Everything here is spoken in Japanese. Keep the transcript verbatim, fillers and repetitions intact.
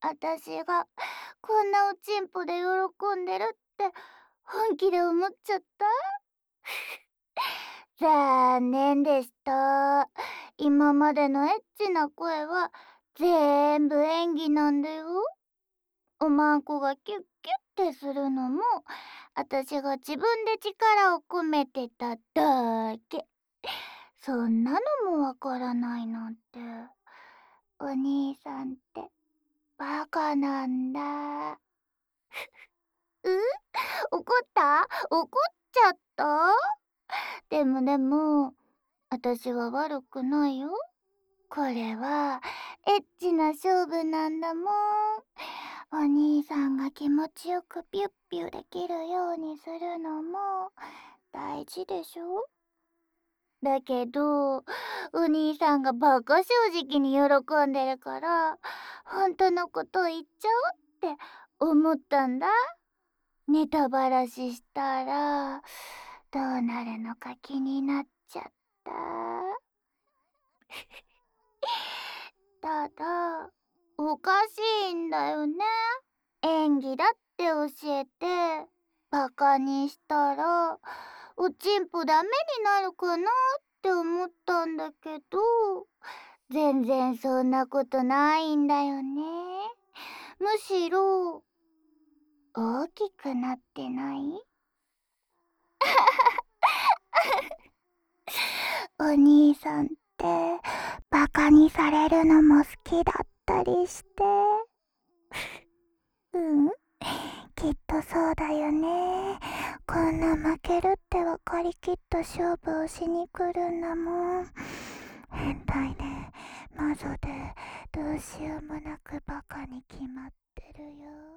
私がこんなおちんぽで喜んでるって本気で思っちゃった？残念でした。今までのエッチな声はぜんぶ演技なんだよ。おまんこがキュッキュッってするのも私が自分で力を込めてただけ。そんなのもわからないなんて。お兄さんってバカなんだ。う怒った怒っちゃった？でもでも、私は悪くないよ。これはエッチな勝負なんだもん。お兄さんが気持ちよくピュッピュできるようにするのも大事でしょ？だけど、お兄さんがバカ正直に喜んでるから、本当のこと言っちゃおうって思ったんだ。ネタばらししたら、どうなるのか気になっちゃった。ただ、おかしいんだよね。演技だって教えて、バカにしたら、おちんぽダメになるかなって思ったんだけど、全然そんなことないんだよね。むしろ、大きくなってない？お兄さんってバカにされるのも好きだったりして。うん、きっとそうだよね。こんな負けるって分かりきった勝負をしに来るんだもん。変態でマゾでどうしようもなくバカに決まってるよ。